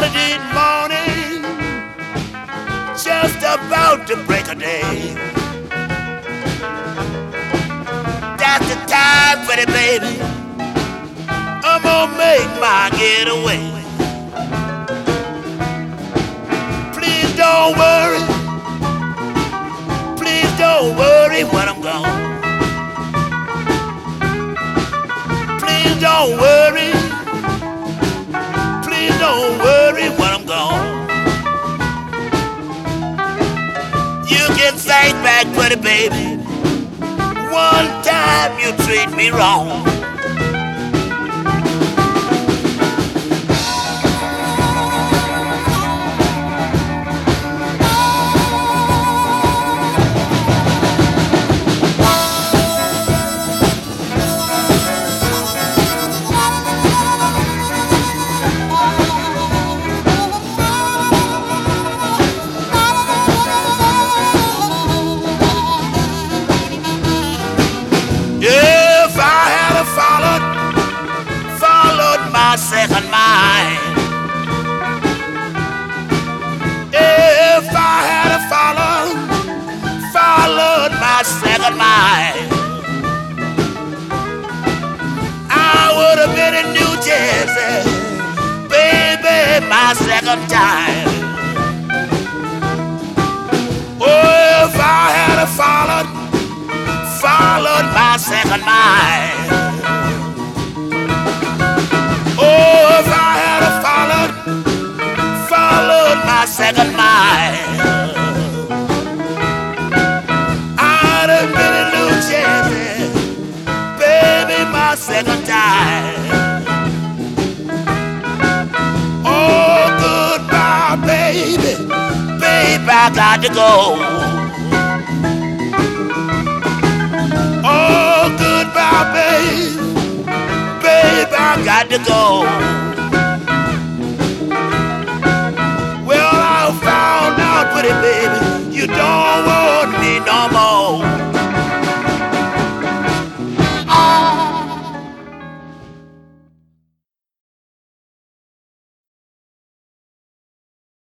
Saturday morning, just about to break a day. That's the time, pretty baby, I'm gonna make my getaway. Please don't worry, please don't worry when I'm gone. Please don't worry, please don't worry when I'm gone. You can think back, pretty baby, one time you treat me wrong. If I had followed my second mind, if I had followed my second mind, I would have been in New Jersey, baby, my second time. Oh, if I had followed my second mind. Oh, if I had followed my second mind, I'd have been in New Jersey, baby, my second time. Oh, goodbye, baby, baby, I got to go. Oh, goodbye, babe, babe, I got to go.